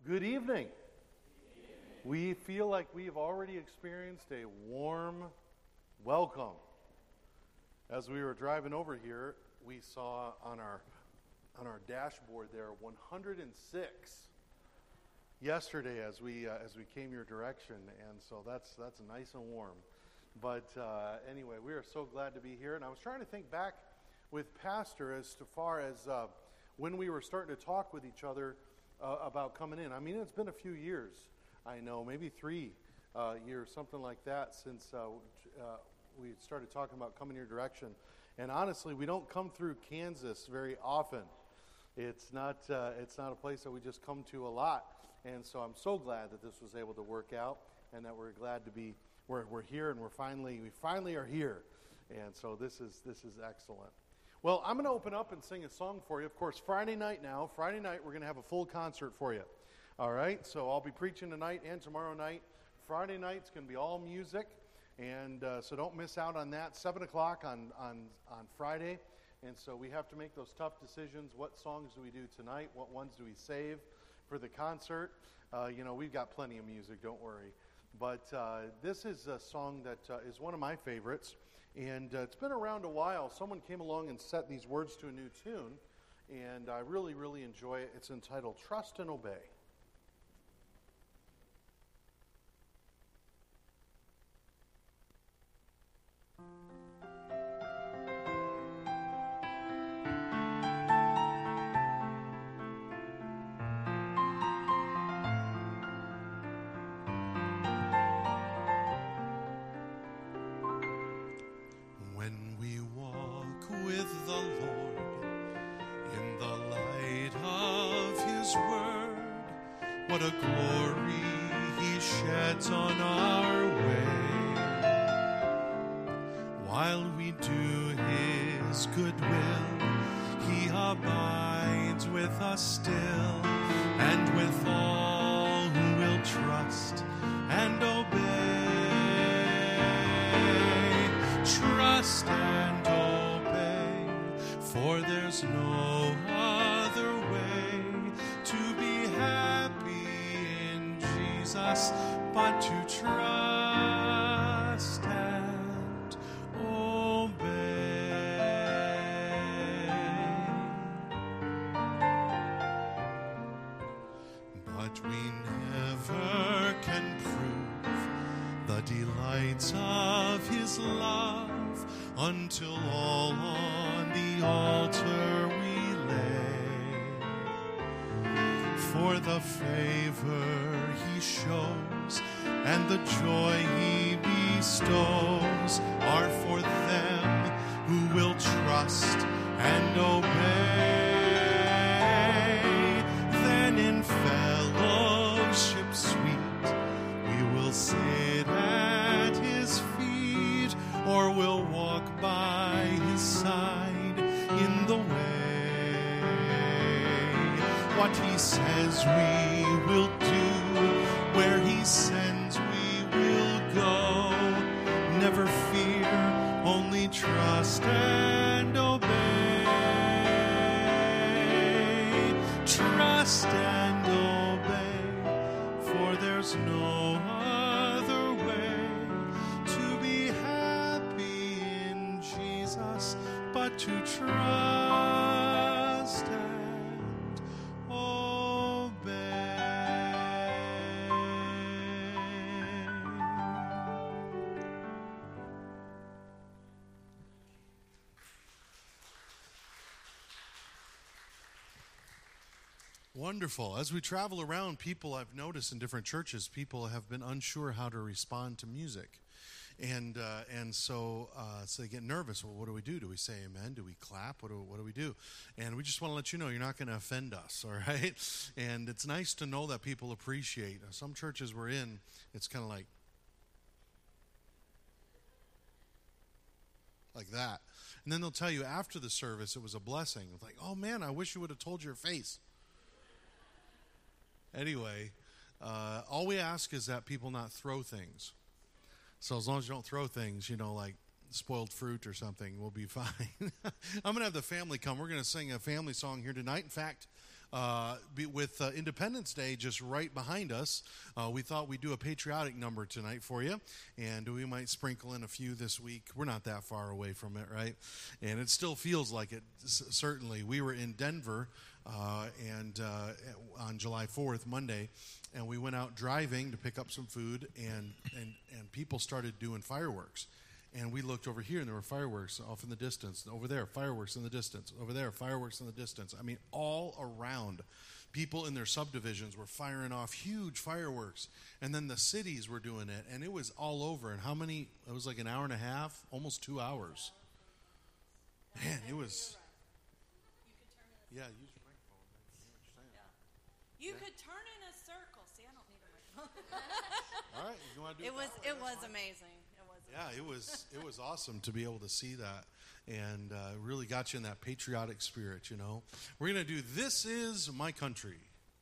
Good evening. We feel like we've already experienced a warm welcome. As we were driving over here, we saw on our dashboard there 106 yesterday as we came your direction, and so that's nice and warm. But anyway, we are so glad to be here. And I was trying to think back with Pastor as far as when we were starting to talk with each other about coming in. I mean, it's been a few years, I know, maybe 3 years, something like that, since we started talking about coming your direction. And honestly, we don't come through Kansas very often. It's not a place that we just come to a lot. And so I'm so glad that this was able to work out, and that we're glad to be we're here, and we finally are here. And so this is excellent. Well, I'm going to open up and sing a song for you. Of course, Friday night, we're going to have a full concert for you. All right? So I'll be preaching tonight and tomorrow night. Friday night's going to be all music, and so don't miss out on that. 7 o'clock on Friday. And so we have to make those tough decisions. What songs do we do tonight? What ones do we save for the concert? We've got plenty of music, don't worry. But this is a song that is one of my favorites. And it's been around a while. Someone came along and set these words to a new tune, and I really, really enjoy it. It's entitled Trust and Obey. What a glory he sheds on our way, while we do his good will, he abides with us still, and with all who will trust and obey. Trust and obey, for there's no other way to be happy us, but to trust and obey. But we never can prove the delights of his love until all on the altar we lay. For the favor he shows and the joy he bestows are for them who will trust and obey. Then in fellowship sweet we will sit at his feet, or will walk by his side in the way. What he says we will do, where he sends we will go. Never fear, only trust and obey. Trust and obey, for there's no other way to be happy in Jesus but to trust and obey. Wonderful. As we travel around, people, I've noticed in different churches, people have been unsure how to respond to music. And so they get nervous. Well, what do we do? Do we say amen? Do we clap? What do we do? And we just want to let you know you're not going to offend us, all right? And it's nice to know that people appreciate. Some churches we're in, it's kind of like that. And then they'll tell you after the service it was a blessing. It's like, oh man, I wish you would have told your face. Anyway, all we ask is that people not throw things. So as long as you don't throw things, like spoiled fruit or something, we'll be fine. I'm going to have the family come. We're going to sing a family song here tonight. In fact, with Independence Day just right behind us, we thought we'd do a patriotic number tonight for you, and we might sprinkle in a few this week. We're not that far away from it, right? And it still feels like it, certainly. We were in Denver and on July 4th, Monday, and we went out driving to pick up some food, and people started doing fireworks. And we looked over here, and there were fireworks off in the distance. Over there, fireworks in the distance. Over there, fireworks in the distance. I mean, all around. People in their subdivisions were firing off huge fireworks. And then the cities were doing it, and it was all over. And how many? It was like an hour and a half, almost 2 hours. Man, it was. Yeah, use your microphone. I hear what you're saying. You could turn in a circle. See, I don't need a microphone. All right, you want to do It was amazing. Yeah, it was awesome to be able to see that, and really got you in that patriotic spirit, you know. We're going to do This Is My Country.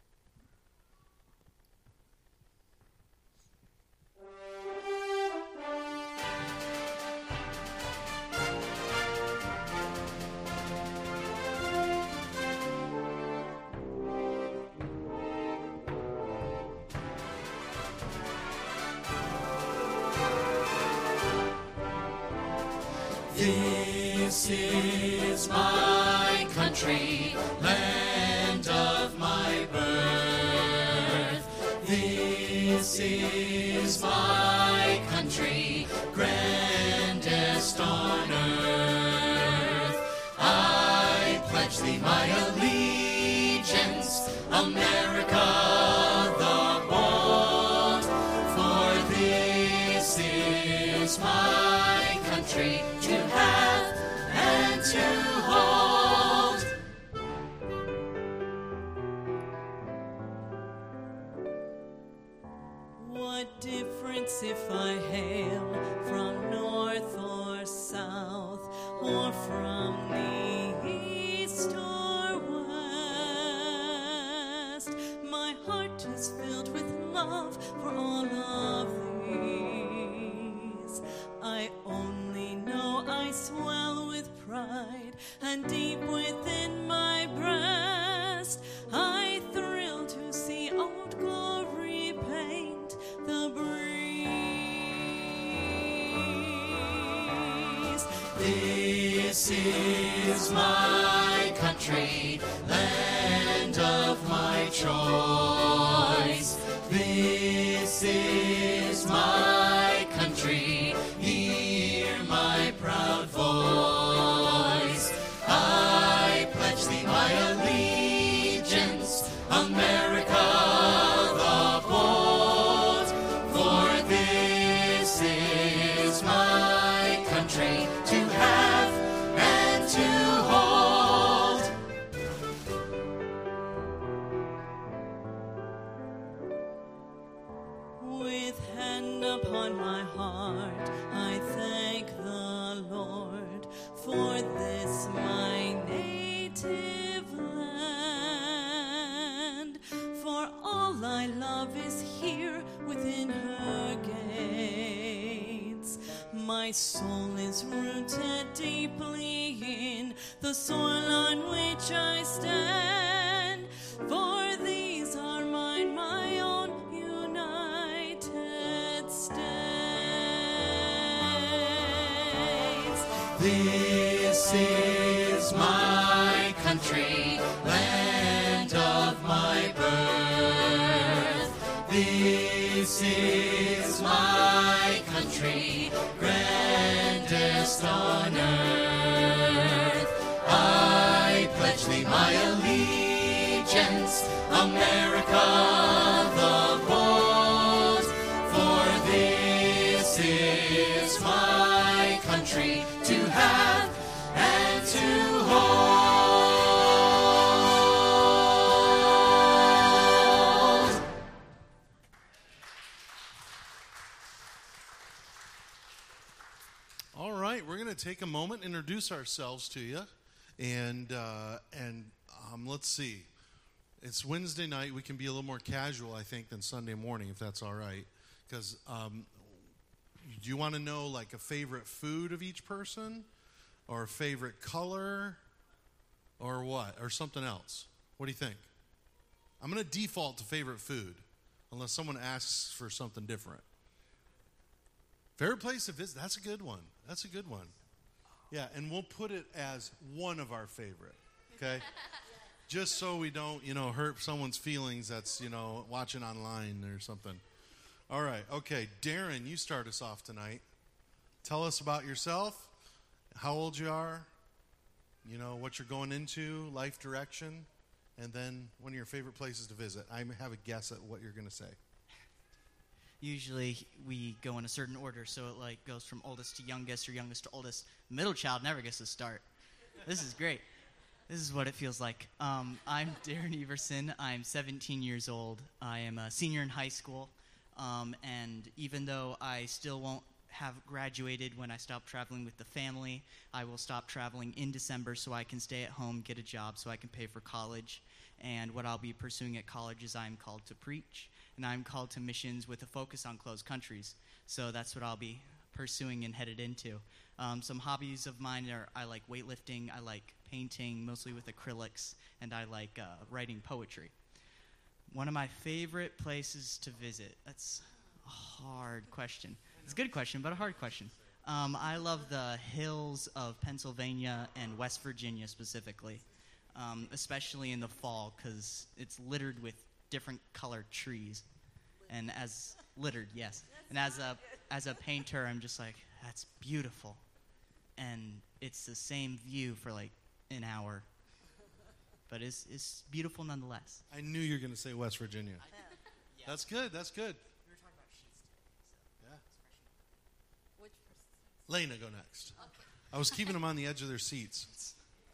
This is my country, land of my birth. This is my country, grandest on earth. I pledge thee my allegiance, America the bold, for this is my country, to have and to hold. What difference if I hail from north or south, or from the east or west? My heart is filled with love for all of these. I only know I swell with pride, and deep within my breast I thrill to see old glory paint the breeze. This is my country, land of my choice. This is my country, hear my proud voice. I pledge thee my allegiance, America the bold, for this is my country, to have and to hold. With hand upon my heart, I thank the Lord for this my native land. For all I love is here within her gates. My soul is rooted deeply in the soil on which I stand. For these are mine, my own United States. This is my country, land of my birth. This is my country, grandest on earth. I pledge thee my allegiance, America the bold, for this is my country, to have and to hold. All right, we're going to take a moment, introduce ourselves to you, and let's see. It's Wednesday night. We can be a little more casual, I think, than Sunday morning, if that's all right. Because do you want to know like a favorite food of each person, or a favorite color, or what, or something else? What do you think? I'm going to default to favorite food, unless someone asks for something different. Favorite place to visit, that's a good one. That's a good one. Yeah, and we'll put it as one of our favorite, okay? Just so we don't, hurt someone's feelings that's, watching online or something. All right, okay, Darren, you start us off tonight. Tell us about yourself, how old you are, what you're going into, life direction, and then one of your favorite places to visit. I have a guess at what you're going to say. Usually we go in a certain order, so it goes from oldest to youngest or youngest to oldest. Middle child never gets to start. This is great. This is what it feels like. I'm Darren Everson. I'm 17 years old. I am a senior in high school, and even though I still won't have graduated when I stop traveling with the family, I will stop traveling in December so I can stay at home, get a job so I can pay for college. And what I'll be pursuing at college is I'm called to preach, and I'm called to missions with a focus on closed countries. So that's what I'll be pursuing and headed into. Some hobbies of mine are I like weightlifting, I like painting, mostly with acrylics, and I like writing poetry. One of my favorite places to visit, that's a hard question. It's a good question, but a hard question. I love the hills of Pennsylvania and West Virginia specifically, especially in the fall because it's littered with different colored trees. And yes. And as a painter, I'm just like, that's beautiful. And it's the same view for like an hour. But it's beautiful nonetheless. I knew you were going to say West Virginia. Yeah. That's good. That's good. We were talking about sheets today. Yeah. Which person? Lena, go next. Okay. I was keeping them on the edge of their seats.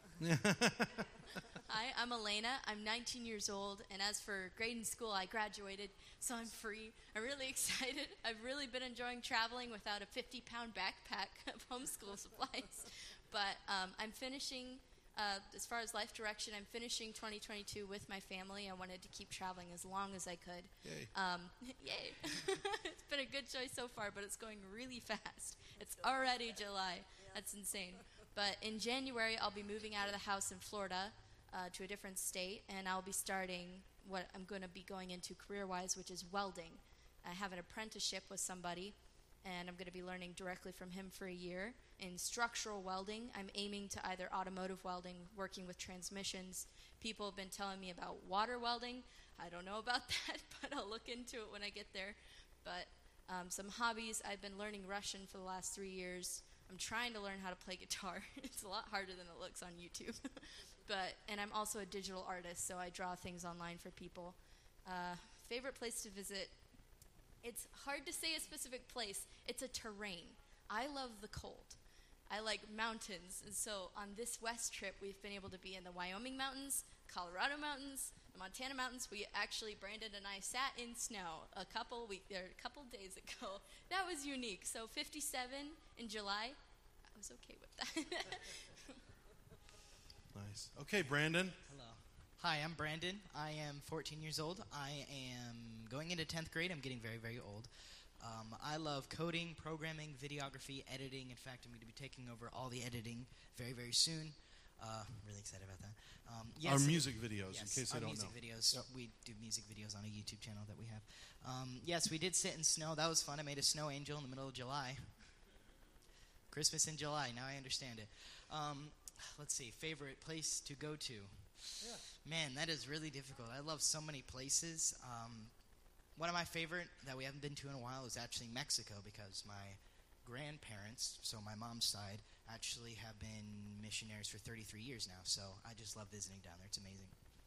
Hi, I'm Elena. I'm 19 years old, and as for grade in school, I graduated, so I'm free. I'm really excited. I've really been enjoying traveling without a 50-pound backpack of homeschool supplies. But I'm finishing, as far as life direction, I'm finishing 2022 with my family. I wanted to keep traveling as long as I could. Yay. Yay. It's been a good choice so far, but it's going really fast. It's already July. That's insane. But in January, I'll be moving out of the house in Florida to a different state, and I'll be starting what I'm going to be going into career-wise, which is welding. I have an apprenticeship with somebody, and I'm going to be learning directly from him for a year. In structural welding, I'm aiming to either automotive welding, working with transmissions. People have been telling me about water welding. I don't know about that, but I'll look into it when I get there. But some hobbies, I've been learning Russian for the last 3 years. I'm trying to learn how to play guitar. It's a lot harder than it looks on YouTube. And I'm also a digital artist, so I draw things online for people. Favorite place to visit? It's hard to say a specific place. It's a terrain. I love the cold. I like mountains. And so on this west trip, we've been able to be in the Wyoming mountains, Colorado mountains, the Montana mountains. We actually, Brandon and I sat in snow a couple days ago. That was unique. So 57 in July, I was okay with that. Nice. Okay, Brandon. Hello. Hi, I'm Brandon. I am 14 years old. I am going into 10th grade. I'm getting very, very old. I love coding, programming, videography, editing. In fact, I'm going to be taking over all the editing very, very soon. Really excited about that. Our music videos, yes, in case I don't know. music videos. Yep. We do music videos on a YouTube channel that we have. Yes, we did sit in snow. That was fun. I made a snow angel in the middle of July. Christmas in July. Now I understand it. Let's see. Favorite place to go to? Yeah. Man, that is really difficult. I love so many places. One of my favorite that we haven't been to in a while is actually Mexico because my grandparents, so my mom's side, actually have been missionaries for 33 years now. So I just love visiting down there. It's amazing.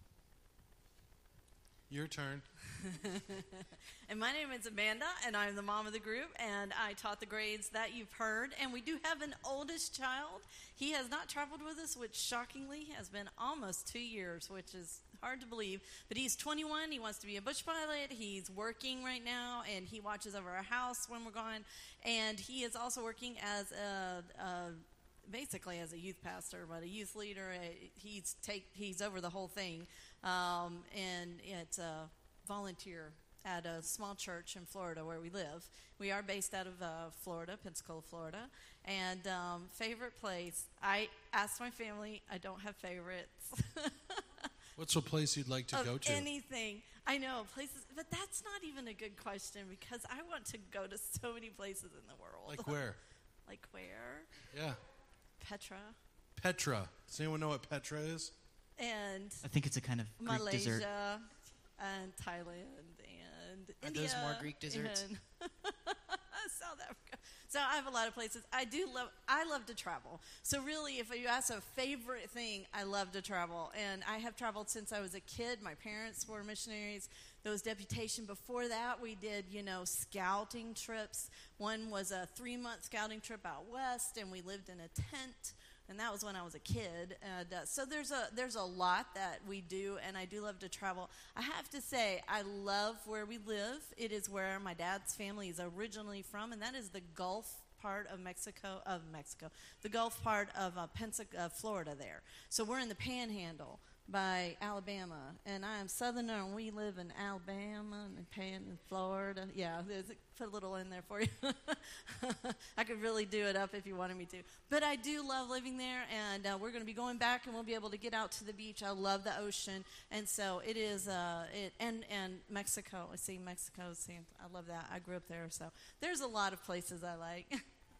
Your turn. And my name is Amanda, and I'm the mom of the group, and I taught the grades that you've heard. And we do have an oldest child. He has not traveled with us, which shockingly has been almost 2 years, which is hard to believe. But he's 21. He wants to be a bush pilot. He's working right now, and he watches over our house when we're gone. And he is also working as basically as a youth pastor, but a youth leader. He's over the whole thing, and it's a volunteer at a small church in Florida where we live. We are based out of Florida, Pensacola, Florida. And favorite place, I asked my family. I don't have favorites. What's a place you'd like to of go to? anything. I know, places, but that's not even a good question because I want to go to so many places in the world. Like where? Like where? Yeah. Petra. Petra. Does anyone know what Petra is? And I think it's a kind of Greek Malaysia dessert. and Thailand and Are India. those more Greek desserts? And South Africa. So I have a lot of places. I love to travel. So really, if you ask a favorite thing, I love to travel. And I have traveled since I was a kid. My parents were missionaries. There was deputation. Before that, we did, scouting trips. One was a 3-month scouting trip out west, and we lived in a tent. And that was when I was a kid. And so there's a lot that we do, and I do love to travel. I have to say, I love where we live. It is where my dad's family is originally from, and that is the Gulf part of Mexico, the Gulf part of Florida there. So we're in the Panhandle by Alabama, and I am Southerner, and we live in Alabama and Florida. Yeah, put a little in there for you. I could really do it up if you wanted me to. But I do love living there, and we're going to be going back, and we'll be able to get out to the beach. I love the ocean, and so it is, and Mexico. I see Mexico. I love that. I grew up there, so there's a lot of places I like.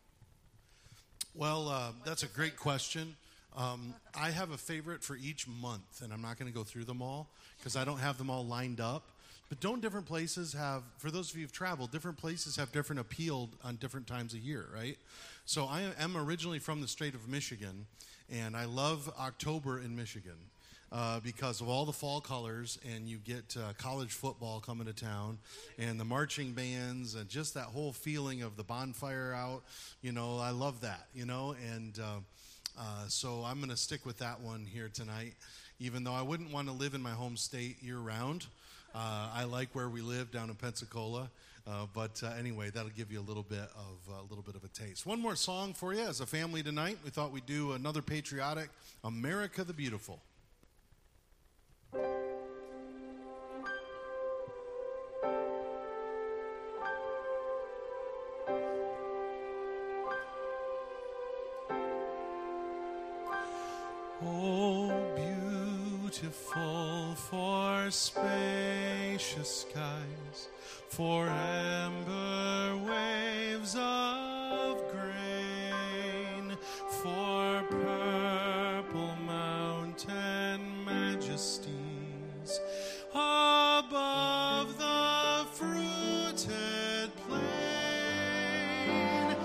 Well, that's a great question. I have a favorite for each month, and I'm not going to go through them all because I don't have them all lined up. But don't different places have, for those of you who've traveled, different places have different appeal on different times of year, right? So I am originally from the state of Michigan, and I love October in Michigan because of all the fall colors, and you get college football coming to town, and the marching bands, and just that whole feeling of the bonfire out. I love that, and so I'm going to stick with that one here tonight, even though I wouldn't want to live in my home state year-round. I like where we live down in Pensacola, but anyway, that'll give you a little bit of a taste. One more song for you as a family tonight. We thought we'd do another patriotic, "America the Beautiful." Oh, beautiful for spacious skies, for amber waves of grain, for purple mountain majesties above the fruited plain.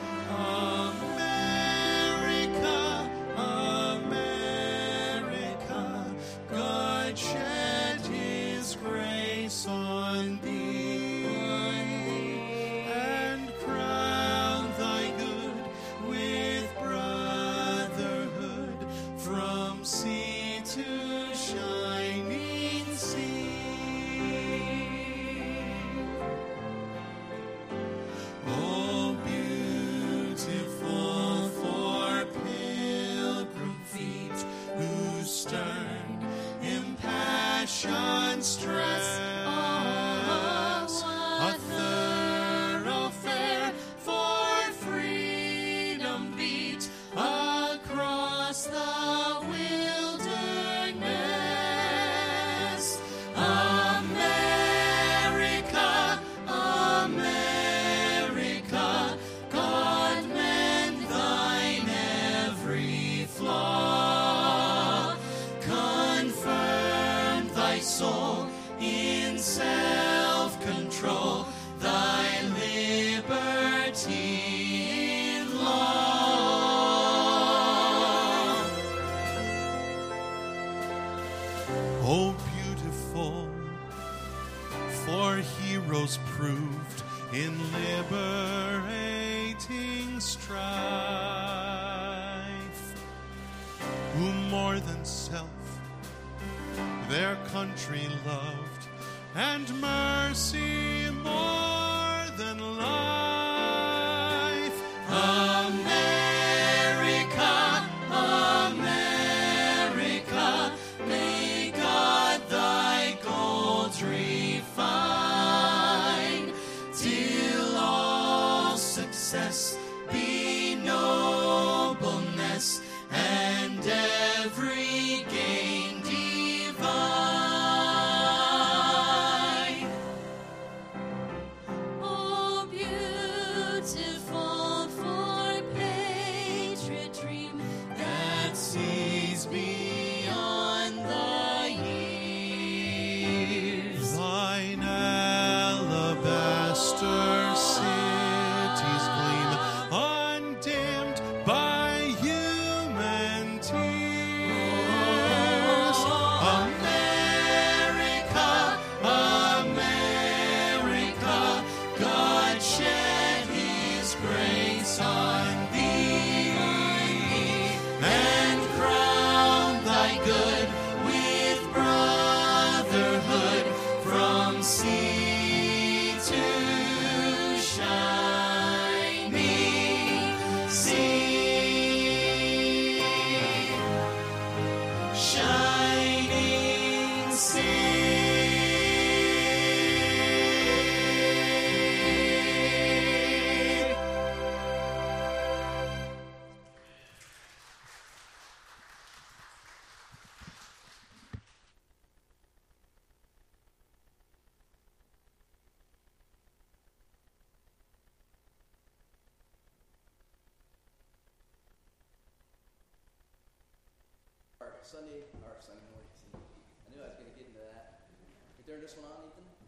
America, God shed His grace on thee, and crown thy good with brotherhood from sea to shining sea. Oh, beautiful for pilgrim feet whose stern impassioned stress a thoroughfare for freedom beat across the wilderness. America, America, God mend thine every flaw, confirm thy soul in self-control, thy liberty in law. Oh, beautiful for heroes proved in liberating strife, who more than self their country loved, and mercy more than life. America, America, may God thy gold refine, till all success be nobleness, and every gain divine. Sunday morning. I knew I was going to get into that. You turn this one on,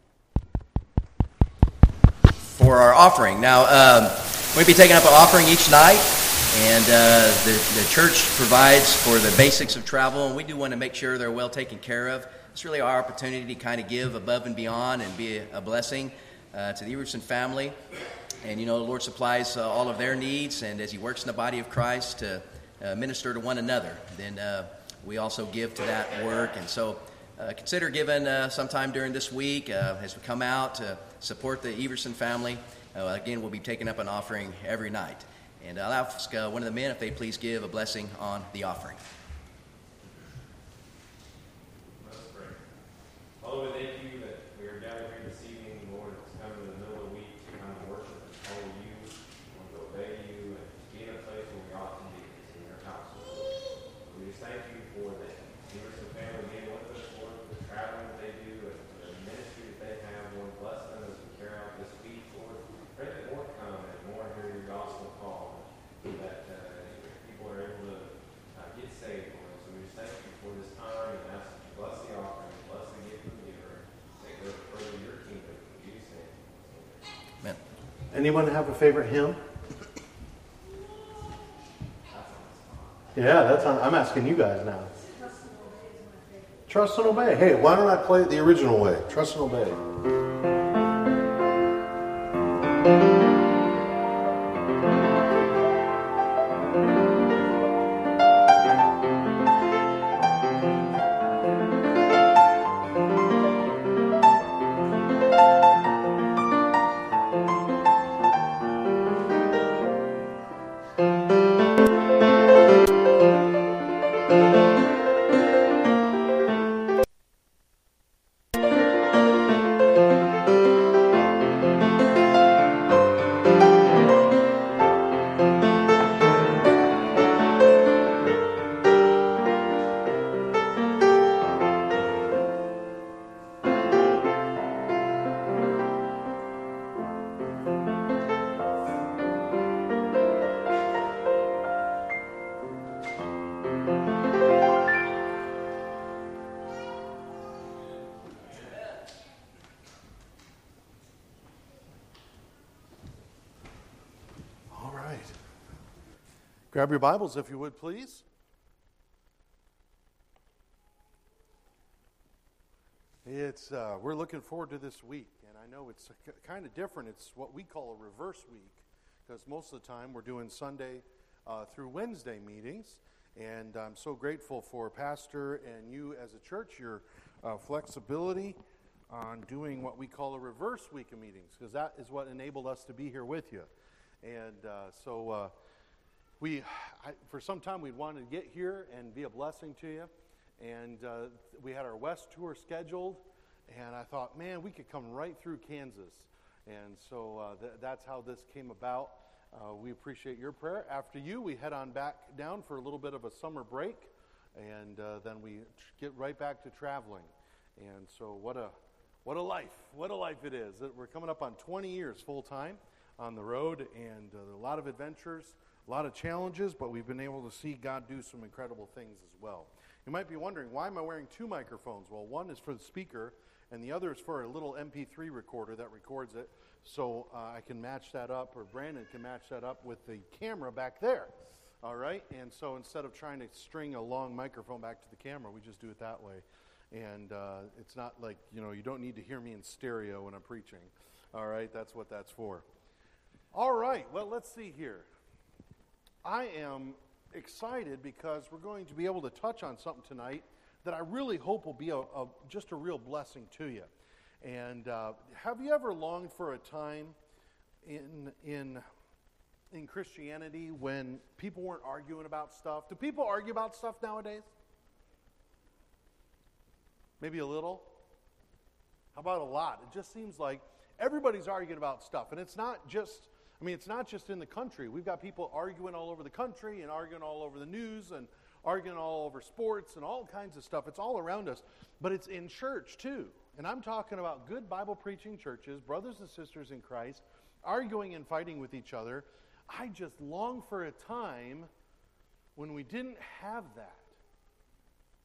Ethan? For our offering. Now, we'll be taking up an offering each night, and the church provides for the basics of travel, and we do want to make sure they're well taken care of. It's really our opportunity to kind of give above and beyond and be a blessing to the Everson family. And, the Lord supplies all of their needs, and as he works in the body of Christ to minister to one another, then we also give to that work. And so consider giving sometime during this week as we come out to support the Everson family. Again, we'll be taking up an offering every night. And I'll ask one of the men if they please give a blessing on the offering. Father, we thank you that we are gathered here this evening, Lord. It's come in the middle of the week to come to worship and follow you, and to obey you, and to be in a place where we ought to be, in your house. We just thank you for the Everson family being with us, Lord, the traveling that they do, and the ministry that they have. Lord, bless them as we carry out this week, Lord. Pray that more come and more hear your gospel call, that people are able to get saved, Lord. So we just thank you for this time and ask that you bless the offering, bless the gift of the giver, and go further your kingdom. In Jesus' name. Amen. Anyone have a favorite hymn? Yeah, that's on. I'm asking you guys now. Trust and obey. Hey, why don't I play it the original way? Trust and obey. Grab your Bibles, if you would, please. We're looking forward to this week, and I know it's kind of different. It's what we call a reverse week, because most of the time we're doing Sunday through Wednesday meetings, and I'm so grateful for Pastor and you as a church, your flexibility on doing what we call a reverse week of meetings, because that is what enabled us to be here with you. And for some time, we'd wanted to get here and be a blessing to you. And we had our West tour scheduled. And I thought, man, we could come right through Kansas. And so that's how this came about. We appreciate your prayer. After you, we head on back down for a little bit of a summer break. And then we get right back to traveling. And so what a life it is. We're coming up on 20 years full time on the road. And a lot of adventures. A lot of challenges, but we've been able to see God do some incredible things as well. You might be wondering, why am I wearing two microphones? Well, one is for the speaker, and the other is for a little MP3 recorder that records it, so I can match that up, or Brandon can match that up with the camera back there. All right? And so instead of trying to string a long microphone back to the camera, we just do it that way. And it's not like, you don't need to hear me in stereo when I'm preaching. All right? That's what that's for. All right. Well, let's see here. I am excited because we're going to be able to touch on something tonight that I really hope will be just a real blessing to you. And have you ever longed for a time in Christianity when people weren't arguing about stuff? Do people argue about stuff nowadays? Maybe a little? How about a lot? It just seems like everybody's arguing about stuff, and it's not just in the country. We've got people arguing all over the country and arguing all over the news and arguing all over sports and all kinds of stuff. It's all around us. But it's in church, too. And I'm talking about good Bible-preaching churches, brothers and sisters in Christ, arguing and fighting with each other. I just long for a time when we didn't have that.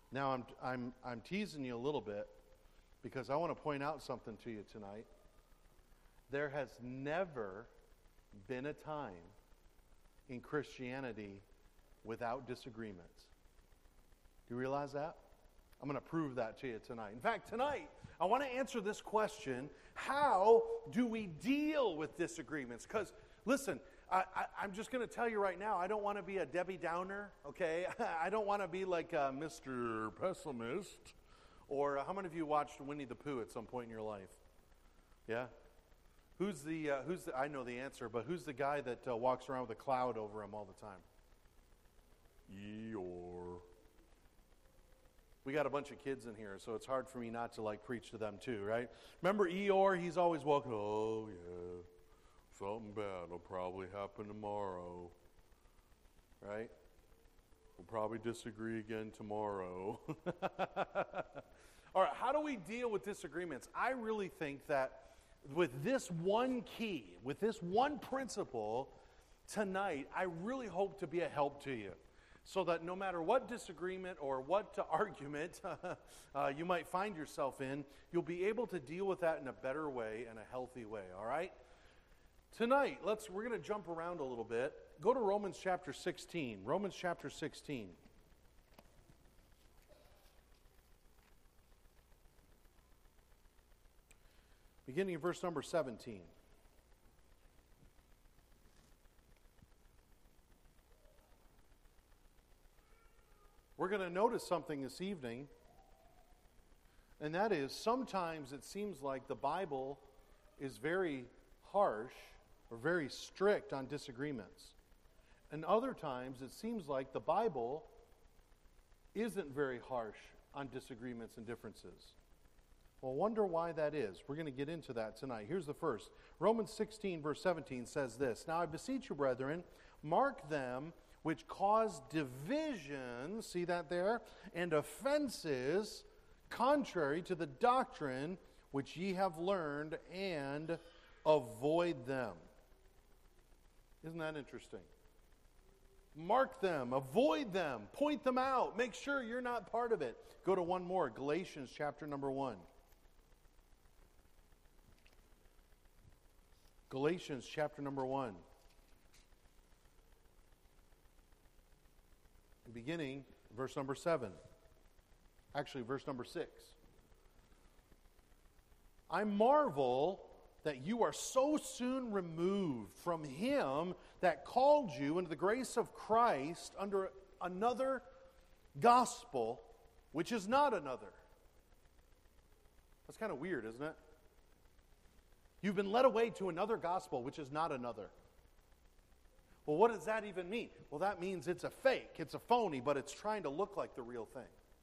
Now, I'm teasing you a little bit because I want to point out something to you tonight. There has never been a time in Christianity without disagreements. Do you realize that? I'm going to prove that to you tonight. In fact, tonight, I want to answer this question: how do we deal with disagreements? Because, listen, I'm just going to tell you right now, I don't want to be a Debbie Downer, okay? I don't want to be like Mr. Pessimist. Or how many of you watched Winnie the Pooh at some point in your life? Yeah? Who's the I know the answer, but who's the guy that walks around with a cloud over him all the time? Eeyore. We got a bunch of kids in here, so it's hard for me not to preach to them too, right? Remember Eeyore? He's always walking, oh yeah, something bad will probably happen tomorrow, right? We'll probably disagree again tomorrow. All right, how do we deal with disagreements? I really think that with this one key, with this one principle tonight, I really hope to be a help to you. So that no matter what disagreement or what argument you might find yourself in, you'll be able to deal with that in a better way and a healthy way, all right? Tonight, we're going to jump around a little bit. Go to Romans chapter 16. Romans chapter 16. Beginning in verse number 17. We're going to notice something this evening, and that is sometimes it seems like the Bible is very harsh or very strict on disagreements. And other times it seems like the Bible isn't very harsh on disagreements and differences. Well, wonder why that is. We're going to get into that tonight. Here's the first. Romans 16, verse 17 says this: Now I beseech you, brethren, mark them which cause division, see that there, and offenses contrary to the doctrine which ye have learned, and avoid them. Isn't that interesting? Mark them, avoid them, point them out, make sure you're not part of it. Go to one more, Galatians chapter number 1. Galatians chapter number 1. Beginning verse number 7. Actually, verse number 6. I marvel that you are so soon removed from him that called you into the grace of Christ under another gospel, which is not another. That's kind of weird, isn't it? You've been led away to another gospel, which is not another. Well, what does that even mean? Well, that means it's a fake, it's a phony, but it's trying to look like the real thing.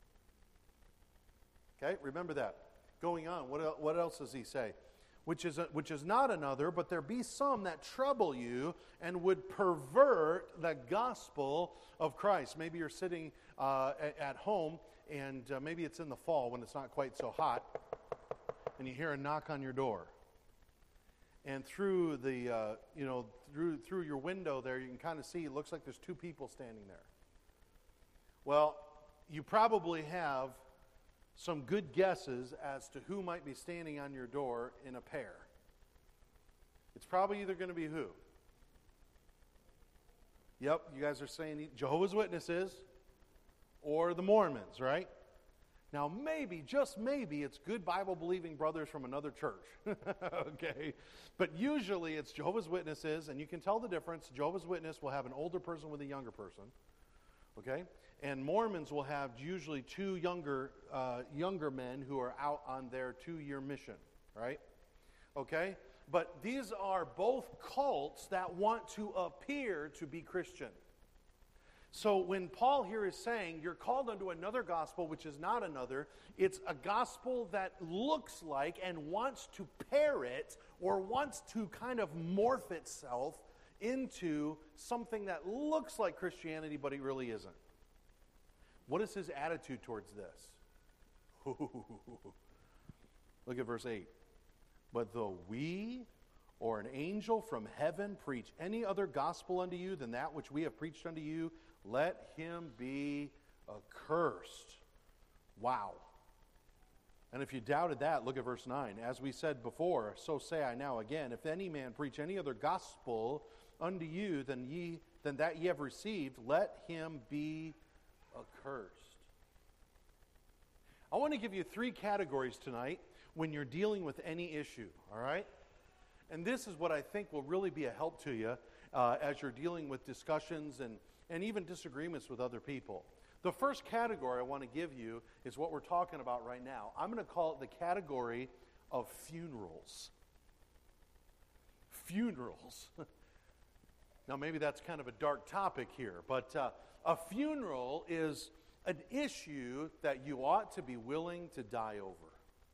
Okay, remember that. Going on, what else does he say? Which is not another, but there be some that trouble you and would pervert the gospel of Christ. Maybe you're sitting at home, and maybe it's in the fall when it's not quite so hot, and you hear a knock on your door. And through the, through your window there, you can kind of see, it looks like there's two people standing there. Well, you probably have some good guesses as to who might be standing on your door in a pair. It's probably either going to be who? Yep, you guys are saying Jehovah's Witnesses or the Mormons, right? Now, maybe, just maybe, it's good Bible-believing brothers from another church, okay? But usually it's Jehovah's Witnesses, and you can tell the difference. Jehovah's Witness will have an older person with a younger person, okay? And Mormons will have usually two younger men who are out on their 2-year mission, right? Okay? But these are both cults that want to appear to be Christian. So when Paul here is saying, you're called unto another gospel, which is not another, it's a gospel that looks like and wants to pair it or wants to kind of morph itself into something that looks like Christianity, but it really isn't. What is his attitude towards this? Look at verse 8. But though we or an angel from heaven preach any other gospel unto you than that which we have preached unto you, let him be accursed. Wow. And if you doubted that, look at verse 9. As we said before, so say I now again, if any man preach any other gospel unto you than that ye have received, let him be accursed. I want to give you 3 categories tonight when you're dealing with any issue, all right? And this is what I think will really be a help to you as you're dealing with discussions and even disagreements with other people. The first category I want to give you is what we're talking about right now. I'm going to call it the category of funerals. Funerals. Now, maybe that's kind of a dark topic here, but a funeral is an issue that you ought to be willing to die over.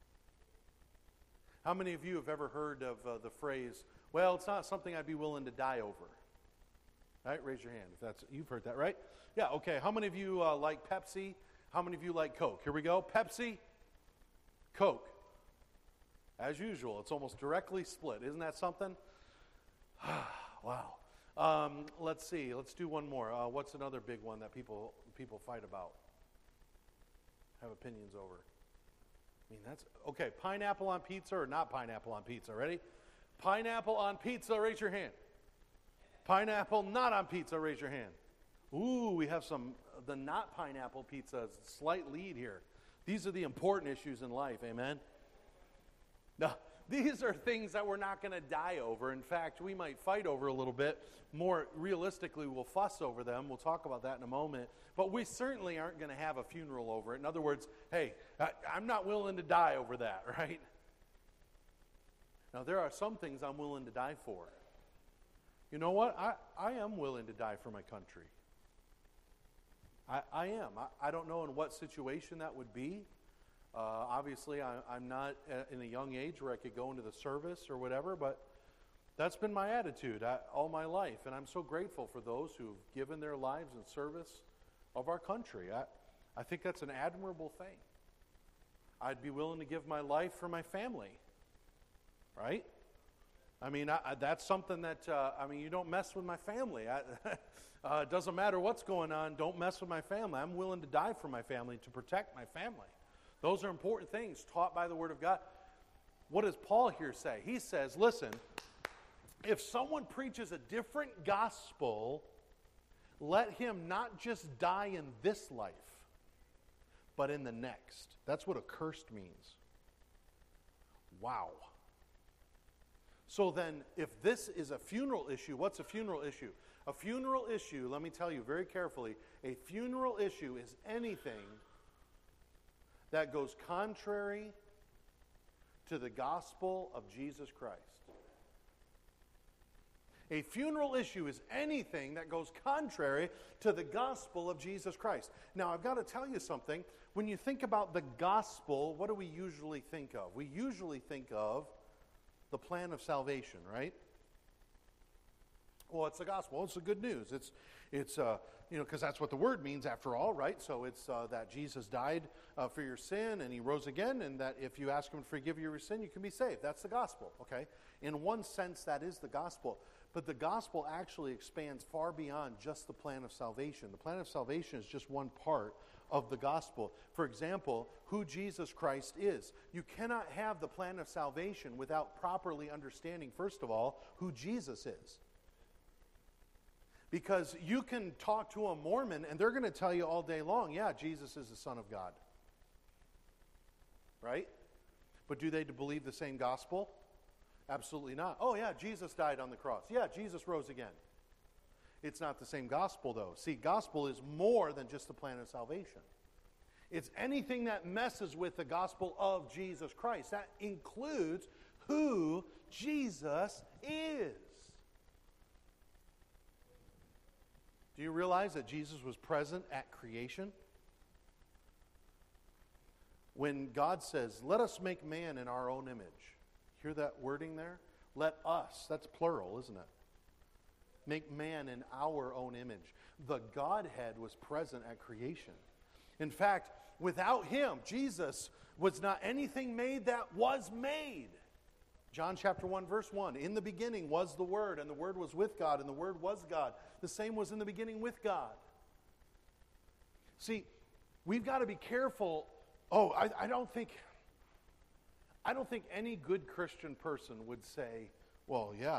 How many of you have ever heard of the phrase, well, it's not something I'd be willing to die over? Right? Raise your hand if you've heard that, right? Yeah, okay. How many of you like Pepsi? How many of you like Coke? Here we go. Pepsi, Coke. As usual, it's almost directly split. Isn't that something? Wow. Let's see. Let's do one more. What's another big one that people fight about? Have opinions over? I mean, that's okay. Pineapple on pizza or not pineapple on pizza? Ready? Pineapple on pizza. Raise your hand. Pineapple not on pizza. Raise your hand. Ooh, we have the not pineapple pizza, slight lead here. These are the important issues in life, amen? Now, these are things that we're not going to die over. In fact, we might fight over a little bit. More realistically, we'll fuss over them. We'll talk about that in a moment. But we certainly aren't going to have a funeral over it. In other words, hey, I'm not willing to die over that, right? Now, there are some things I'm willing to die for. You know what? I am willing to die for my country. I am. I don't know in what situation that would be. Obviously, I'm not in a young age where I could go into the service or whatever, but that's been my attitude all my life. And I'm so grateful for those who've given their lives in service of our country. I think that's an admirable thing. I'd be willing to give my life for my family, right? I mean, that's something that, you don't mess with my family. It doesn't matter what's going on. Don't mess with my family. I'm willing to die for my family, to protect my family. Those are important things taught by the Word of God. What does Paul here say? He says, listen, if someone preaches a different gospel, let him not just die in this life, but in the next. That's what accursed means. Wow. So then, if this is a funeral issue, what's a funeral issue? A funeral issue, let me tell you very carefully, a funeral issue is anything that goes contrary to the gospel of Jesus Christ. A funeral issue is anything that goes contrary to the gospel of Jesus Christ. Now, I've got to tell you something. When you think about the gospel, what do we usually think of? We usually think of the plan of salvation, right? Well, it's the gospel. It's the good news. It's because that's what the word means after all, right? So it's that Jesus died for your sin and he rose again, and that if you ask him to forgive your sin, you can be saved. That's the gospel, okay? In one sense, that is the gospel. But the gospel actually expands far beyond just the plan of salvation. The plan of salvation is just one part of the gospel. For example, who Jesus Christ is. You cannot have the plan of salvation without properly understanding, first of all, who Jesus is. Because you can talk to a Mormon and they're going to tell you all day long, yeah, Jesus is the Son of God. Right? But do they believe the same gospel? Absolutely not. Oh yeah, Jesus died on the cross. Yeah, Jesus rose again. It's not the same gospel though. See, gospel is more than just the plan of salvation. It's anything that messes with the gospel of Jesus Christ. That includes who Jesus is. Do you realize that Jesus was present at creation? When God says, let us make man in our own image. Hear that wording there? Let us, that's plural, isn't it? Make man in our own image. The Godhead was present at creation. In fact, without him, Jesus was not anything made that was made. John chapter 1, verse 1. In the beginning was the Word, and the Word was with God, and the Word was God. The same was in the beginning with God. See, we've got to be careful Oh, I don't think any good Christian person would say, well, yeah,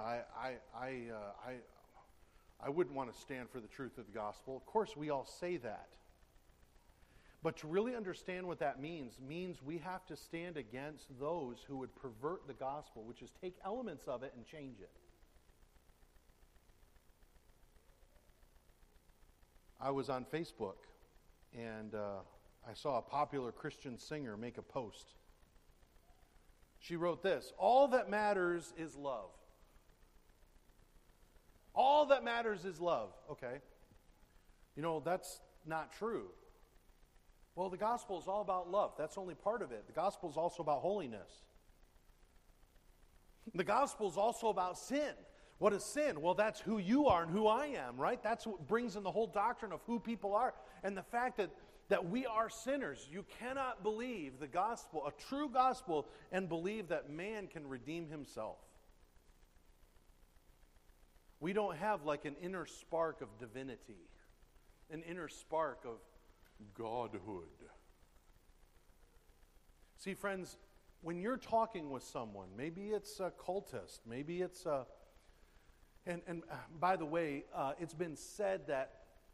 I wouldn't want to stand for the truth of the gospel. Of course, we all say that. But to really understand what that means we have to stand against those who would pervert the gospel, which is take elements of it and change it. I was on Facebook, and I saw a popular Christian singer make a post. She wrote this: all that matters is love. All that matters is love. Okay. You know, that's not true. Well, the gospel is all about love. That's only part of it. The gospel is also about holiness. The gospel is also about sin. What is sin? Well, that's who you are and who I am, right? That's what brings in the whole doctrine of who people are. And the fact that we are sinners. You cannot believe the gospel, a true gospel, and believe that man can redeem himself. We don't have like an inner spark of divinity, an inner spark of godhood. See, friends, when you're talking with someone, maybe it's a cultist, maybe it's a... And by the way, it's been said that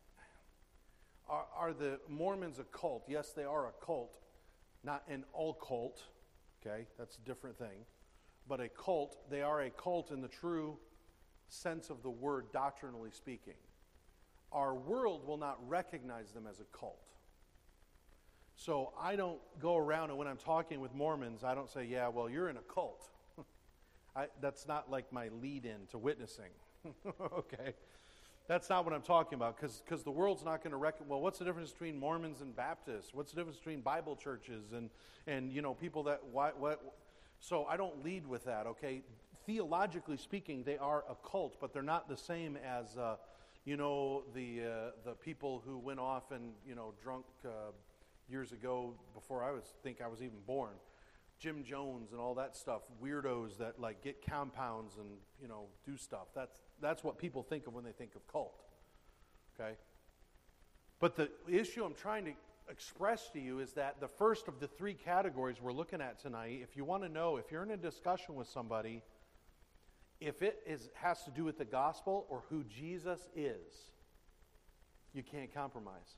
are the Mormons a cult? Yes, they are a cult, not an occult, okay? That's a different thing. But a cult, they are a cult in the true sense of the word, doctrinally speaking. Our world will not recognize them as a cult. So I don't go around and when I'm talking with Mormons, I don't say, yeah, well, you're in a cult. That's not like my lead-in to witnessing. Okay? That's not what I'm talking about, because the world's not going to recognize, well, what's the difference between Mormons and Baptists? What's the difference between Bible churches and you know, people that, what? So I don't lead with that, okay? Theologically speaking, they are a cult, but they're not the same as, you know, the people who went off and, you know, drunk years ago before I was even born. Jim Jones and all that stuff, weirdos that like get compounds and, you know, do stuff. That's what people think of when they think of cult. Okay? But the issue I'm trying to express to you is that the first of the three categories we're looking at tonight, if you want to know, if you're in a discussion with somebody, if it has to do with the gospel or who Jesus is, you can't compromise.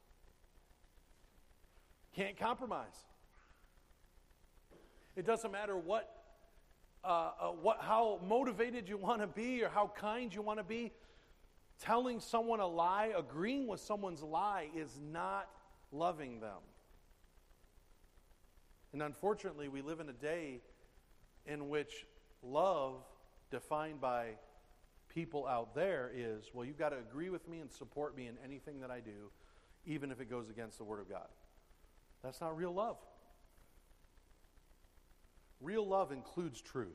Can't compromise. It doesn't matter how motivated you want to be or how kind you want to be. Telling someone a lie, agreeing with someone's lie is not loving them. And unfortunately, we live in a day in which love, defined by people out there, is, well, you've got to agree with me and support me in anything that I do, even if it goes against the Word of God. That's not real love. Real love includes truth.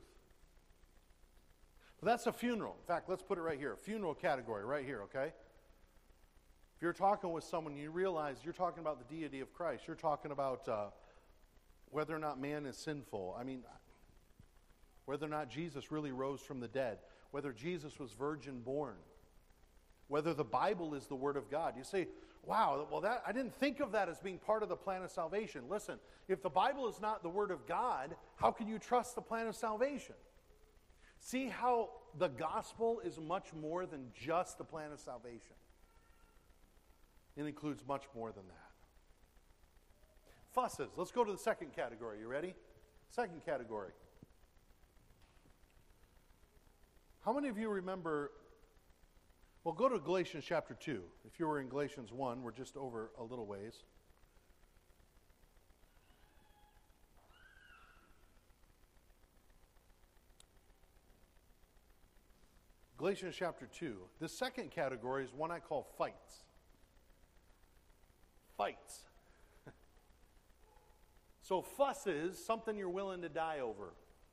But that's a funeral. In fact, let's put it right here. A funeral category right here, okay? If you're talking with someone, you realize you're talking about the deity of Christ. You're talking about whether or not man is sinful. I mean, whether or not Jesus really rose from the dead. Whether Jesus was virgin born. Whether the Bible is the Word of God. You say, wow, well, I didn't think of that as being part of the plan of salvation. Listen, if the Bible is not the Word of God, how can you trust the plan of salvation? See how the gospel is much more than just the plan of salvation. It includes much more than that. Fusses. Let's go to the second category. You ready? Second category. How many of you remember... Well, go to Galatians chapter 2. If you were in Galatians 1, we're just over a little ways. Galatians chapter 2. The second category is one I call fights. Fights. So fuss is something you're willing to die over.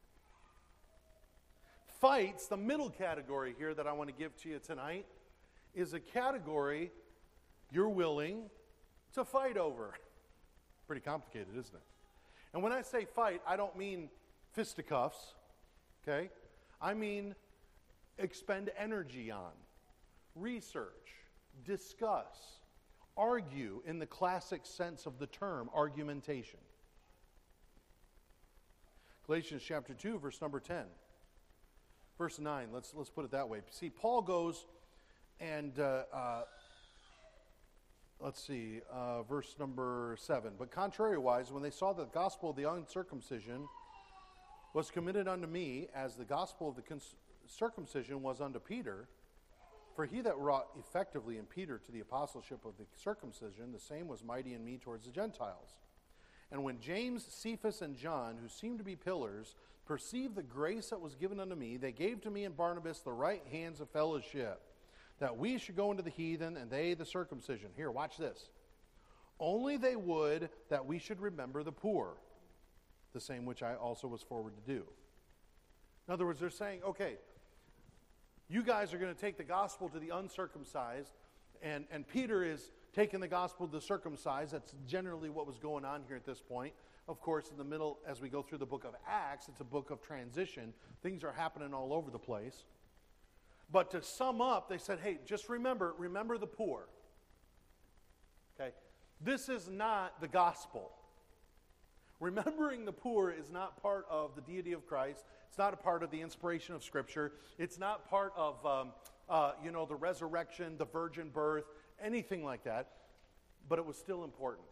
Fights, the middle category here that I want to give to you tonight, is a category you're willing to fight over. Pretty complicated, isn't it? And when I say fight, I don't mean fisticuffs, okay? I mean expend energy on, research, discuss, argue in the classic sense of the term, argumentation. Galatians chapter 2, verse number 10. Verse 9, let's put it that way. See, Paul goes and, verse number 7. But contrariwise, when they saw that the gospel of the uncircumcision was committed unto me, as the gospel of the circumcision was unto Peter, for he that wrought effectively in Peter to the apostleship of the circumcision, the same was mighty in me towards the Gentiles. And when James, Cephas, and John, who seemed to be pillars, perceived the grace that was given unto me, they gave to me and Barnabas the right hands of fellowship, that we should go into the heathen, and they the circumcision. Here, watch this. Only they would that we should remember the poor, the same which I also was forward to do. In other words, they're saying, okay, you guys are going to take the gospel to the uncircumcised, and Peter is taking the gospel to the circumcised. That's generally what was going on here at this point. Of course, in the middle, as we go through the book of Acts, it's a book of transition. Things are happening all over the place. But to sum up, they said, hey, just remember the poor. Okay? This is not the gospel. Remembering the poor is not part of the deity of Christ. It's not a part of the inspiration of Scripture. It's not part of, the resurrection, the virgin birth, anything like that. But it was still important.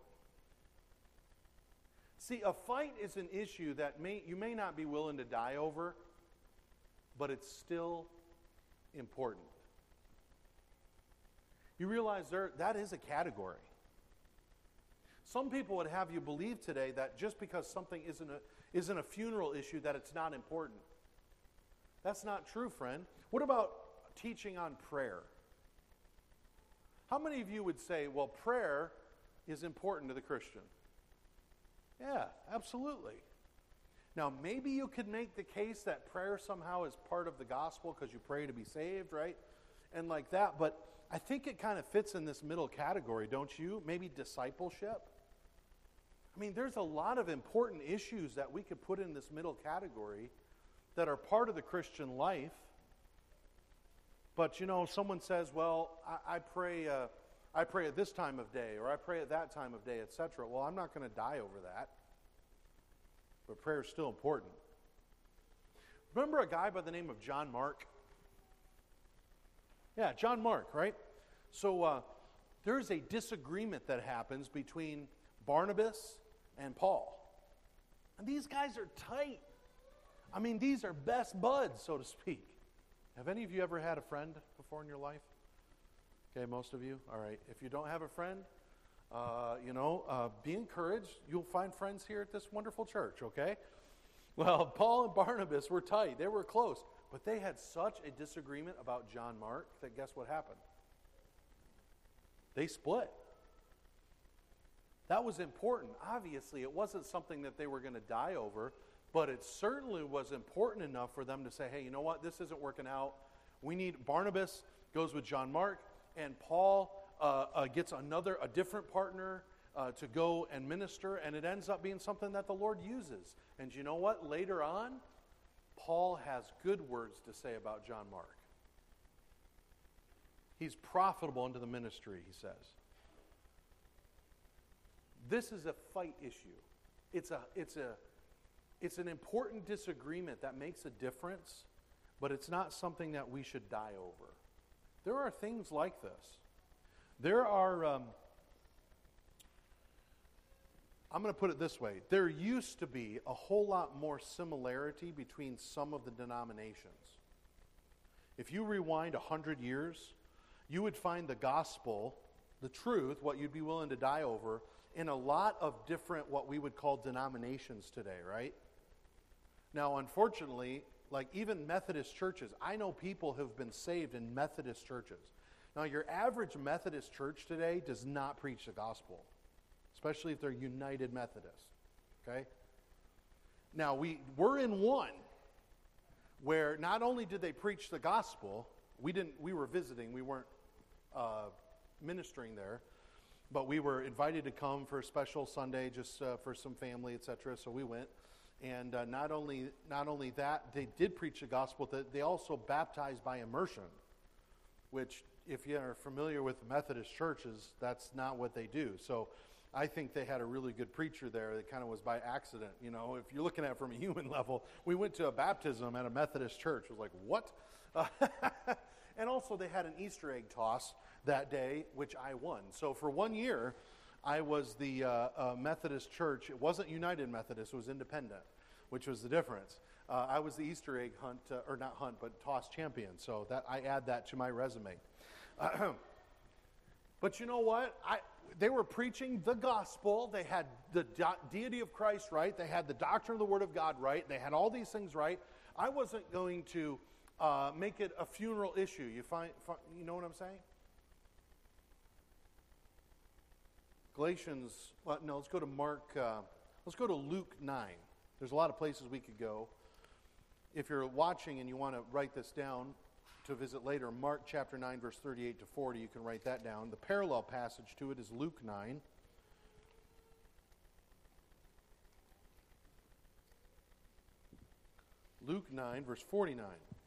See, a fight is an issue that you may not be willing to die over, but it's still important. You realize that is a category. Some people would have you believe today that just because something isn't a funeral issue, that it's not important. That's not true, friend. What about teaching on prayer? How many of you would say, well, prayer is important to the Christian? Yeah, absolutely. Now, maybe you could make the case that prayer somehow is part of the gospel because you pray to be saved, right? And like that, but I think it kind of fits in this middle category, don't you? Maybe discipleship. I mean, there's a lot of important issues that we could put in this middle category that are part of the Christian life. But, someone says, well, I pray at this time of day, or I pray at that time of day, etc. Well, I'm not going to die over that. But prayer is still important. Remember a guy by the name of John Mark? Yeah, John Mark, right? So there's a disagreement that happens between Barnabas and Paul. And these guys are tight. I mean, these are best buds, so to speak. Have any of you ever had a friend before in your life? Okay, most of you? All right. If you don't have a friend, be encouraged. You'll find friends here at this wonderful church, okay? Well, Paul and Barnabas were tight. They were close. But they had such a disagreement about John Mark that guess what happened? They split. That was important. Obviously, it wasn't something that they were going to die over, but it certainly was important enough for them to say, hey, you know what? This isn't working out. We need Barnabas goes with John Mark, and Paul gets a different partner to go and minister, and it ends up being something that the Lord uses. And you know what? Later on, Paul has good words to say about John Mark. He's profitable unto the ministry, he says. This is a fight issue. It's an important disagreement that makes a difference, but it's not something that we should die over. There are things like this. There are, I'm going to put it this way. There used to be a whole lot more similarity between some of the denominations. If you rewind 100 years, you would find the gospel, the truth, what you'd be willing to die over, in a lot of different what we would call denominations today, right? Now, unfortunately, like even Methodist churches, I know people have been saved in Methodist churches. Now, your average Methodist church today does not preach the gospel, especially if they're United Methodist, okay? Now, we're in one where not only did they preach the gospel, we were visiting, we weren't ministering there, but we were invited to come for a special Sunday just for some family, etc., so we went. And not only that, they did preach the gospel, they also baptized by immersion, which, if you are familiar with Methodist churches, that's not what they do. So I think they had a really good preacher there that kind of was by accident. You know, if you're looking at it from a human level, we went to a baptism at a Methodist church. It was like, what? And also they had an Easter egg toss that day, which I won. So for 1 year, I was the Methodist church. It wasn't United Methodist, it was independent, which was the difference. I was the Easter egg hunt, or not hunt, but toss champion. So that I add that to my resume. But you know what? They were preaching the gospel. They had the deity of Christ right. They had the doctrine of the Word of God right. They had all these things right. I wasn't going to make it a funeral issue. You know what I'm saying? Galatians, no, let's go to Mark, let's go to Luke 9. There's a lot of places we could go. If you're watching and you want to write this down to visit later, Mark chapter 9, verse 38 to 40, you can write that down. The parallel passage to it is Luke 9. Luke 9, verse 49.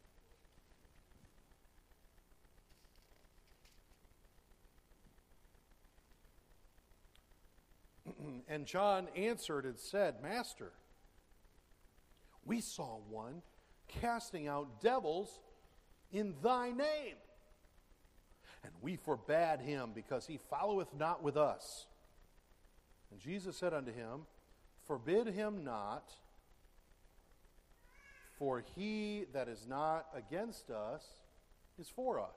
And John answered and said, Master, we saw one casting out devils in thy name, and we forbade him, because he followeth not with us. And Jesus said unto him, Forbid him not, for he that is not against us is for us.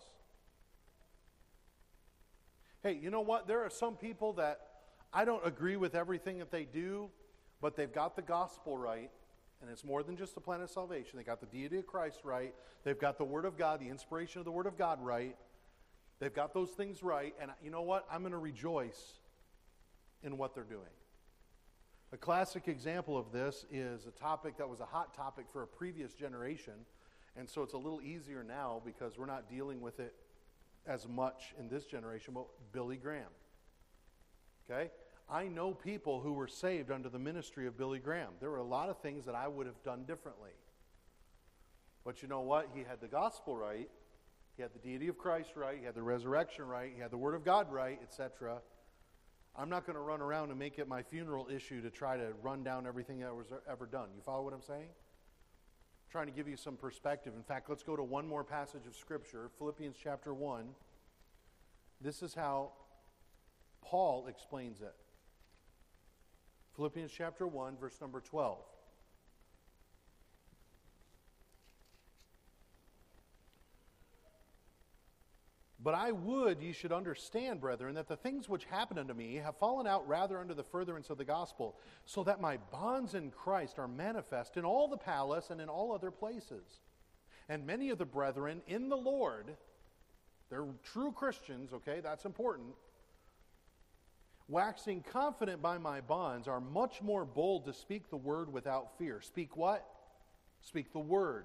Hey, you know what? There are some people that I don't agree with everything that they do, but they've got the gospel right. And it's more than just the plan of salvation. They got the deity of Christ right. They've got the Word of God, the inspiration of the Word of God right. They've got those things right. And you know what? I'm going to rejoice in what they're doing. A classic example of this is a topic that was a hot topic for a previous generation. And so it's a little easier now because we're not dealing with it as much in this generation, but Billy Graham. Okay? I know people who were saved under the ministry of Billy Graham. There were a lot of things that I would have done differently. But you know what? He had the gospel right. He had the deity of Christ right. He had the resurrection right. He had the Word of God right, etc. I'm not going to run around and make it my funeral issue to try to run down everything that was ever done. You follow what I'm saying? I'm trying to give you some perspective. In fact, let's go to one more passage of Scripture, Philippians chapter 1. This is how Paul explains it. Philippians chapter 1, verse number 12. But I would ye should understand, brethren, that the things which happened unto me have fallen out rather under the furtherance of the gospel, so that my bonds in Christ are manifest in all the palace and in all other places. And many of the brethren in the Lord, they're true Christians, okay, that's important, waxing confident by my bonds, are much more bold to speak the word without fear. Speak what? Speak the word.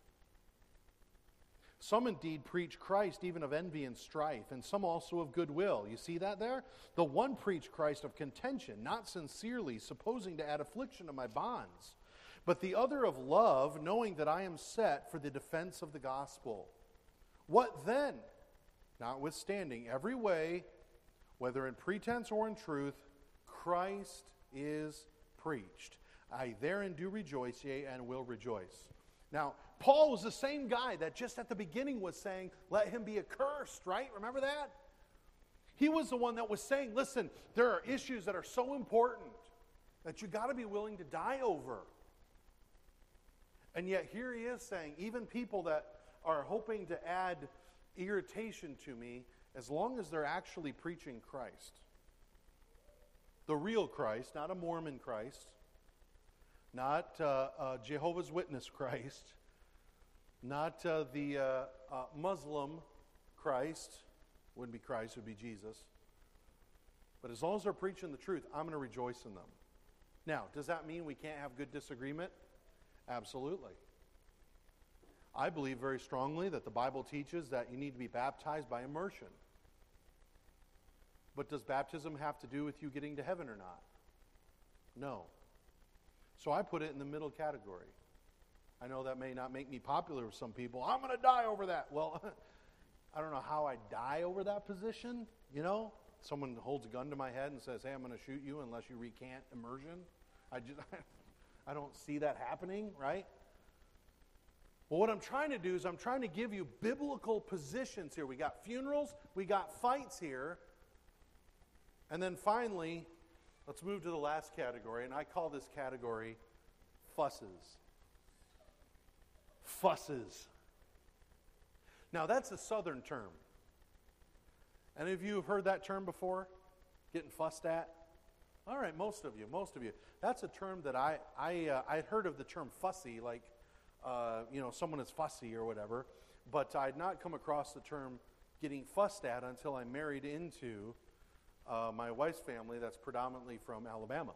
Some indeed preach Christ even of envy and strife, and some also of goodwill. You see that there? The one preached Christ of contention, not sincerely, supposing to add affliction to my bonds. But the other of love, knowing that I am set for the defense of the gospel. What then? Notwithstanding every way, whether in pretense or in truth, Christ is preached. I therein do rejoice, yea, and will rejoice. Now, Paul was the same guy that just at the beginning was saying, let him be accursed, right? Remember that? He was the one that was saying, listen, there are issues that are so important that you got to be willing to die over. And yet here he is saying, even people that are hoping to add irritation to me, as long as they're actually preaching Christ. The real Christ, not a Mormon Christ, not Jehovah's Witness Christ, not the Muslim Christ. Wouldn't be Christ, it would be Jesus. But as long as they're preaching the truth, I'm going to rejoice in them. Now, does that mean we can't have good disagreement? Absolutely. I believe very strongly that the Bible teaches that you need to be baptized by immersion. But does baptism have to do with you getting to heaven or not? No. So I put it in the middle category. I know that may not make me popular with some people. I'm going to die over that. Well, I don't know how I die over that position, you know. someone holds a gun to my head and says, hey, I'm going to shoot you unless you recant immersion. I don't see that happening, right? Well, what I'm trying to do is I'm trying to give you biblical positions here. We got funerals, we got fights here. And then finally, let's move to the last category, and I call this category fusses. Fusses. Now, that's a southern term. Any of you have heard that term before? Getting fussed at? All right, most of you. That's a term that I'd heard of the term fussy, like, someone is fussy or whatever, but I'd not come across the term getting fussed at until I married into my wife's family that's predominantly from Alabama.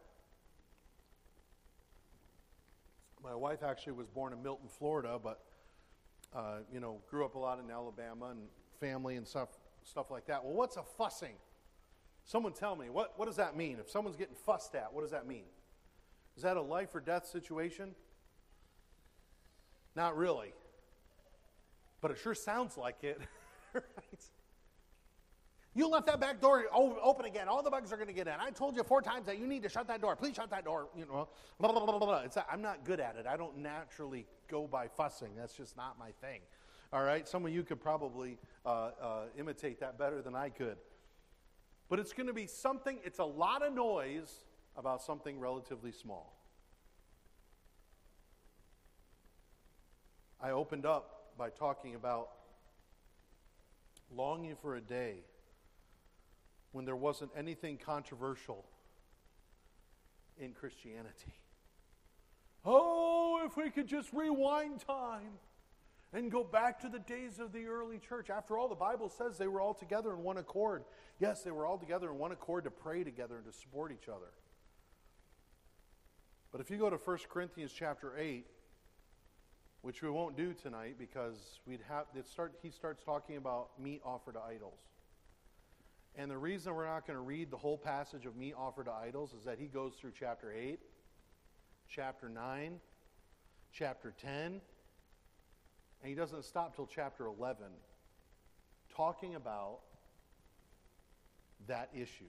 My wife actually was born in Milton, Florida, but grew up a lot in Alabama and family and stuff like that. Well, what's a fussing? Someone tell me, what does that mean? If someone's getting fussed at, what does that mean? Is that a life or death situation? Not really. But it sure sounds like it. Right? You left that back door open again. All the bugs are going to get in. I told you 4 times that you need to shut that door. Please shut that door. Blah, blah, blah, blah. I'm not good at it. I don't naturally go by fussing. That's just not my thing. All right? Some of you could probably imitate that better than I could. But it's going to be something, it's a lot of noise about something relatively small. I opened up by talking about longing for a day when there wasn't anything controversial in Christianity. Oh, if we could just rewind time and go back to the days of the early church. After all, the Bible says they were all together in one accord. Yes, they were all together in one accord to pray together and to support each other. But if you go to 1 Corinthians chapter 8, which we won't do tonight because he starts talking about meat offered to idols. And the reason we're not going to read the whole passage of meat offered to idols is that he goes through chapter 8, chapter 9, chapter 10, and he doesn't stop till chapter 11 talking about that issue.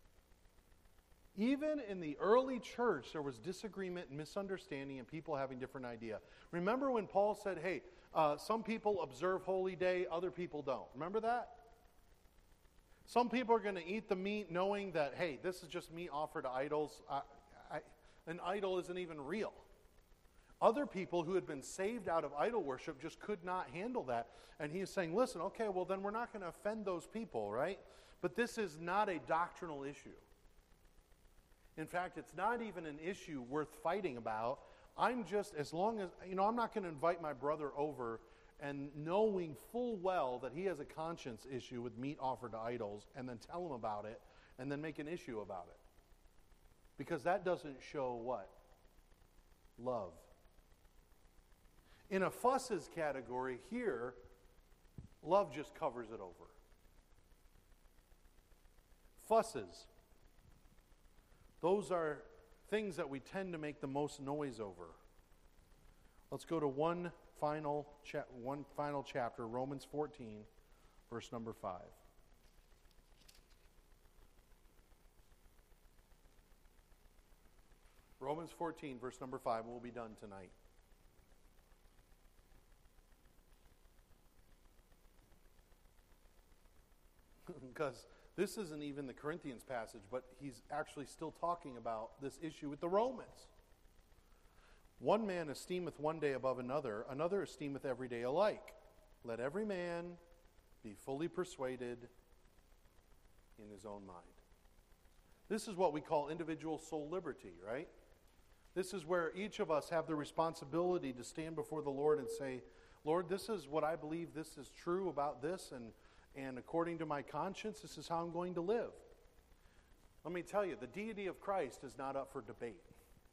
Even in the early church, there was disagreement and misunderstanding and people having different idea. Remember when Paul said, hey, some people observe Holy Day, other people don't. Remember that? Some people are going to eat the meat knowing that, hey, this is just meat offered to idols. An idol isn't even real. Other people who had been saved out of idol worship just could not handle that. And he's saying, listen, okay, well then we're not going to offend those people, right? But this is not a doctrinal issue. In fact, it's not even an issue worth fighting about. I'm just, as long as, I'm not going to invite my brother over and knowing full well that he has a conscience issue with meat offered to idols and then tell him about it and then make an issue about it. Because that doesn't show what? Love. In a fusses category here, love just covers it over. Fusses. Those are things that we tend to make the most noise over. Let's go to one final chapter, Romans 14, verse number 5. Romans 14, verse number 5, we'll be done tonight. Because this isn't even the Corinthians passage, but he's actually still talking about this issue with the Romans. One man esteemeth one day above another, another esteemeth every day alike. Let every man be fully persuaded in his own mind. This is what we call individual soul liberty, right? This is where each of us have the responsibility to stand before the Lord and say, Lord, this is what I believe, this is true about this, and according to my conscience, this is how I'm going to live. Let me tell you, the deity of Christ is not up for debate.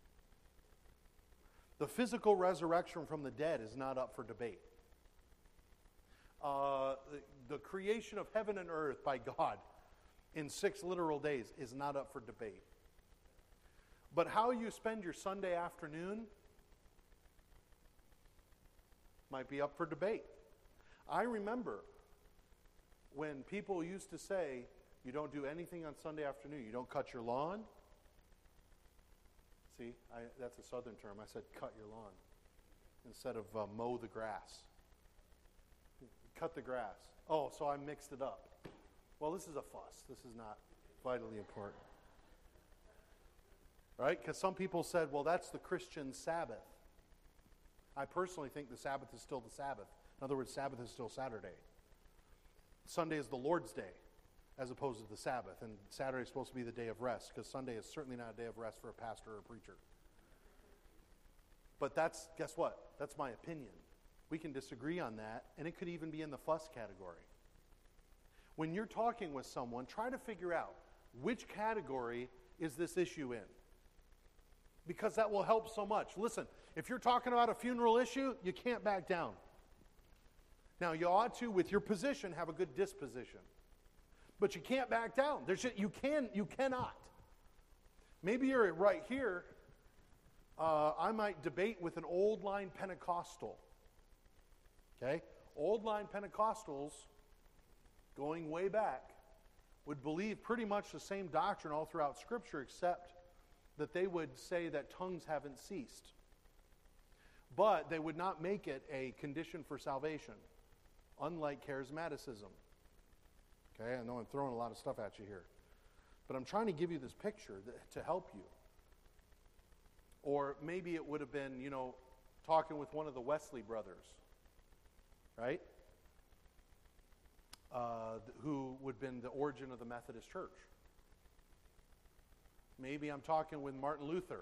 The physical resurrection from the dead is not up for debate. The creation of heaven and earth by God in 6 literal days is not up for debate. But how you spend your Sunday afternoon might be up for debate. I remember when people used to say, You don't do anything on Sunday afternoon. You don't cut your lawn. See, that's a southern term. I said cut your lawn instead of mow the grass. Cut the grass. Oh, so I mixed it up. Well, this is a fuss. This is not vitally important. Right? Because some people said, well, that's the Christian Sabbath. I personally think the Sabbath is still the Sabbath. In other words, Sabbath is still Saturday. Sunday is the Lord's Day as opposed to the Sabbath. And Saturday is supposed to be the day of rest, because Sunday is certainly not a day of rest for a pastor or a preacher. But guess what? That's my opinion. We can disagree on that, and it could even be in the fuss category. When you're talking with someone, try to figure out which category is this issue in. Because that will help so much. Listen, if you're talking about a funeral issue, you can't back down. Now, you ought to, with your position, have a good disposition. But you can't back down. You cannot. Maybe you're right here. I might debate with an old line Pentecostal. Okay? Old line Pentecostals, going way back, would believe pretty much the same doctrine all throughout Scripture, except that they would say that tongues haven't ceased. But they would not make it a condition for salvation, unlike charismaticism. Okay, I know I'm throwing a lot of stuff at you here. But I'm trying to give you this picture to help you. Or maybe it would have been, talking with one of the Wesley brothers, right? Who would have been the origin of the Methodist Church. Maybe I'm talking with Martin Luther,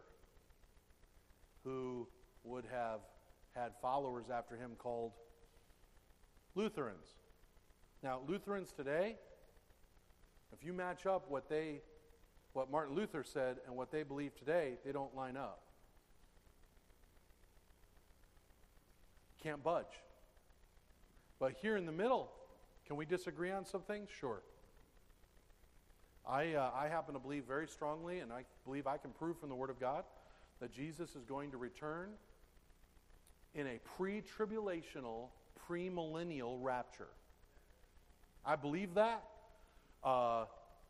who would have had followers after him called Lutherans. Now, Lutherans today, if you match up what Martin Luther said and what they believe today, they don't line up. Can't budge. But here in the middle, can we disagree on some things? Sure. I happen to believe very strongly, and I believe I can prove from the Word of God, that Jesus is going to return in a pre-tribulational, premillennial rapture. I believe that. I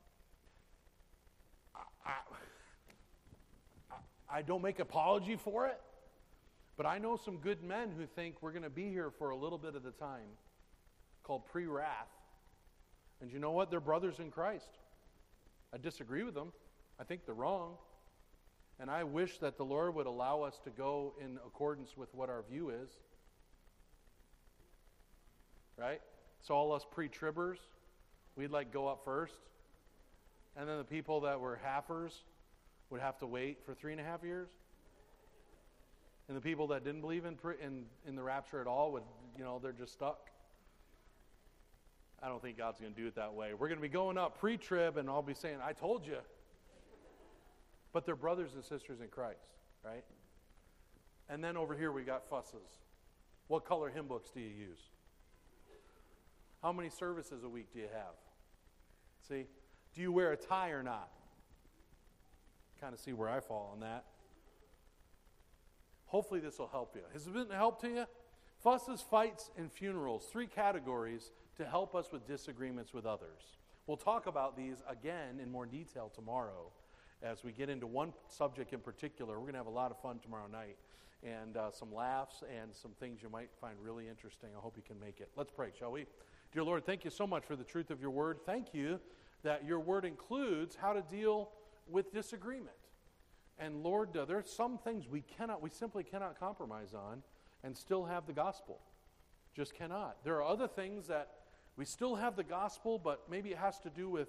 don't make apology for it, but I know some good men who think we're going to be here for a little bit of the time, called pre-wrath. And you know what? They're brothers in Christ. I disagree with them. I think they're wrong. And I wish that the Lord would allow us to go in accordance with what our view is. Right? So all us pre-tribbers, we'd go up first. And then the people that were halfers would have to wait for 3.5 years. And the people that didn't believe in the rapture at all would, they're just stuck. I don't think God's going to do it that way. We're going to be going up pre-trib, and I'll be saying, I told you. But they're brothers and sisters in Christ, right? And then over here we got fusses. What color hymn books do you use? How many services a week do you have? See? Do you wear a tie or not? Kind of see where I fall on that. Hopefully this will help you. Has it been a help to you? Fusses, fights, and funerals. 3 categories to help us with disagreements with others. We'll talk about these again in more detail tomorrow as we get into one subject in particular. We're going to have a lot of fun tomorrow night, and some laughs and some things you might find really interesting. I hope you can make it. Let's pray, shall we? Dear Lord, thank you so much for the truth of your word. Thank you that your word includes how to deal with disagreement. And Lord, there are some things we simply cannot compromise on and still have the gospel. Just cannot. There are other things that we still have the gospel, but maybe it has to do with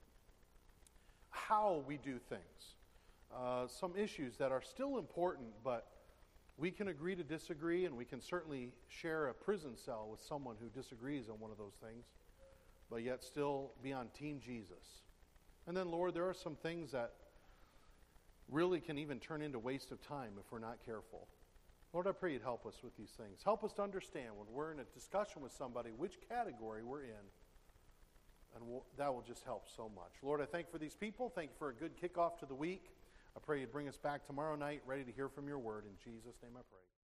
how we do things. Some issues that are still important, but we can agree to disagree, and we can certainly share a prison cell with someone who disagrees on one of those things, but yet still be on Team Jesus. And then, Lord, there are some things that really can even turn into waste of time if we're not careful. Lord, I pray you'd help us with these things. Help us to understand when we're in a discussion with somebody which category we're in, and that will just help so much. Lord, I thank you for these people. Thank you for a good kickoff to the week. I pray you'd bring us back tomorrow night ready to hear from your word. In Jesus' name I pray.